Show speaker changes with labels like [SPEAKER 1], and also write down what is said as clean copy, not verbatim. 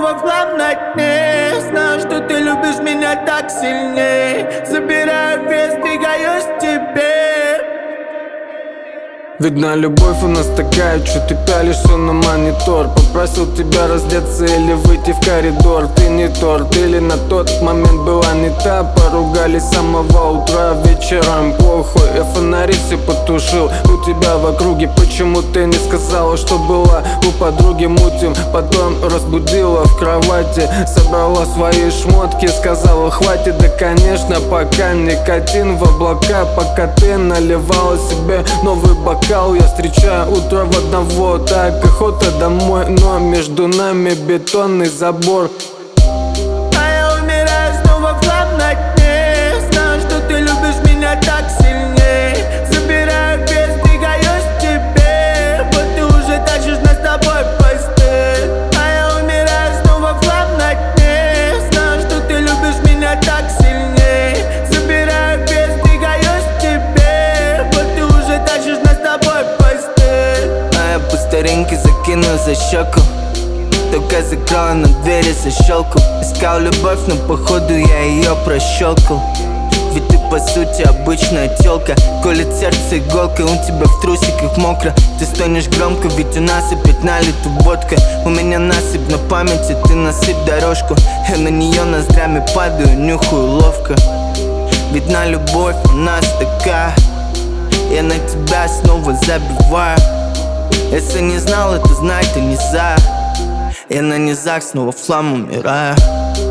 [SPEAKER 1] снова в хлам на дне. Знаю, что ты любишь меня так сильней. Забираю вес, двигаюсь к тебе.
[SPEAKER 2] Видно, любовь у нас такая, что ты пялишься на монитор. Попросил тебя раздеться или выйти в коридор. Ты не торт, или на тот момент была не та. Поругались с самого утра, вечером похуй. Я фонари все потушил у тебя в округе. Почему ты не сказала, что была у подруги мутим? Потом разбудила в кровати, собрала свои шмотки, сказала хватит. Да конечно, пока никотин в облака. Пока ты наливала себе новый бокал, я встречаю утро в одного. Так охота домой, но между нами бетонный забор.
[SPEAKER 1] А я умираю снова в хлам на дне. Знаю, что ты любишь меня так сильней. Забираю вес, двигаюсь к тебе. Вот ты уже тащишь нас с тобой в постель. А я умираю снова в хлам на дне. Знаю, что ты любишь меня так сильней. Забираю вес, двигаюсь к тебе. Вот ты уже тащишь нас с тобой в постель.
[SPEAKER 3] А я по старинке закинул за щеку. Только закрыла на двери защелку. Искал любовь, но походу я ее прощелкал. Ведь ты по сути обычная тёлка. Колет сердце иголкой, у тебя в трусиках мокро. Ты стонешь громко, ведь у нас опять налита водка. У меня насыпь на памяти, ты насыпь дорожку. Я на нее ноздрями падаю, нюхаю ловко. Видна любовь у нас такая. Я на тебя снова забиваю. Если не знал, это знай, ты не за. Я на низах снова в хлам умираю.